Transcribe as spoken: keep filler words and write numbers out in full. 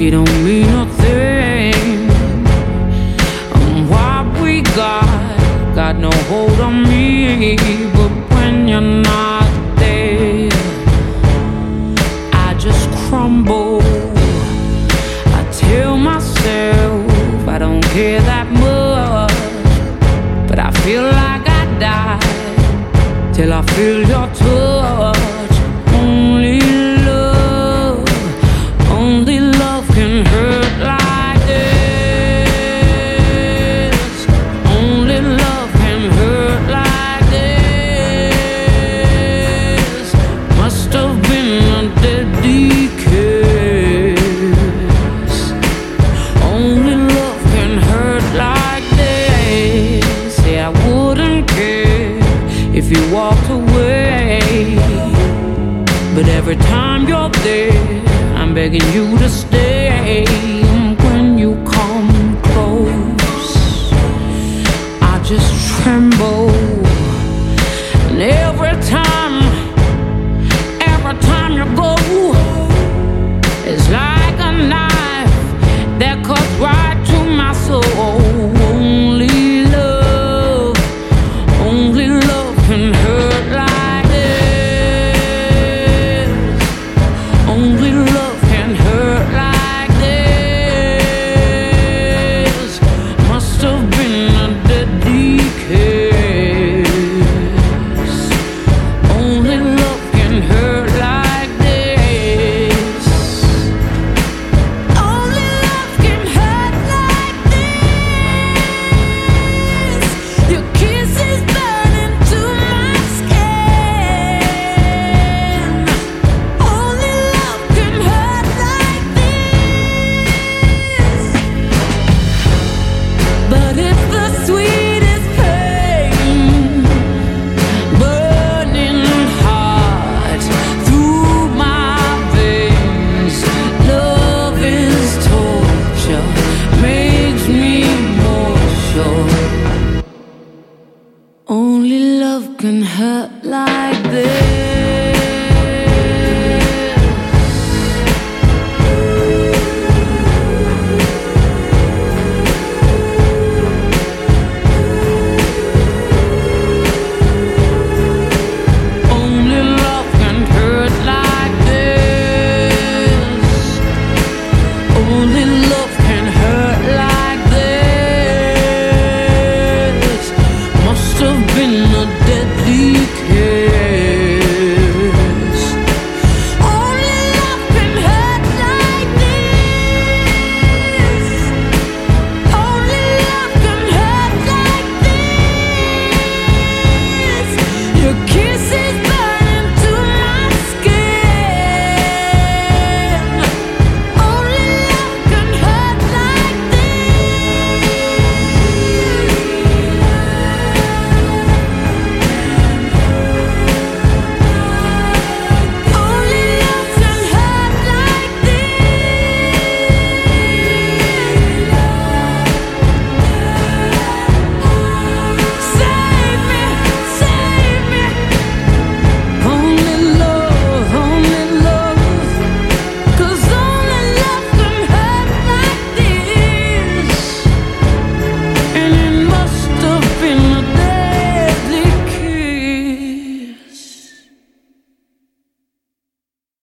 it don't mean a thing. And what we got got no hold on me. But when you're not there, I just crumble. I tell myself I don't care that much, but I feel like I die till I feel your touch. Only love, only love can hurt like this. Only love can hurt like this. Must have been a deadly kiss. Only love can hurt like this. Say I wouldn't care if you walked away, but every time you're there, I'm begging you to stay. When you come close, I just tremble. And every time, every time you go, it's like a knife that cuts right to my soul. Only love, only love can hurt like this. Only love can hurt like this. Must have been a deadly kiss. Only love can hurt like this. Only love can hurt like this. Your kiss is burning to my skin. Only love can hurt like this. But it's the sweetest pain, burning hot through my veins. Love is torture, makes me more sure. Only love can hurt like this.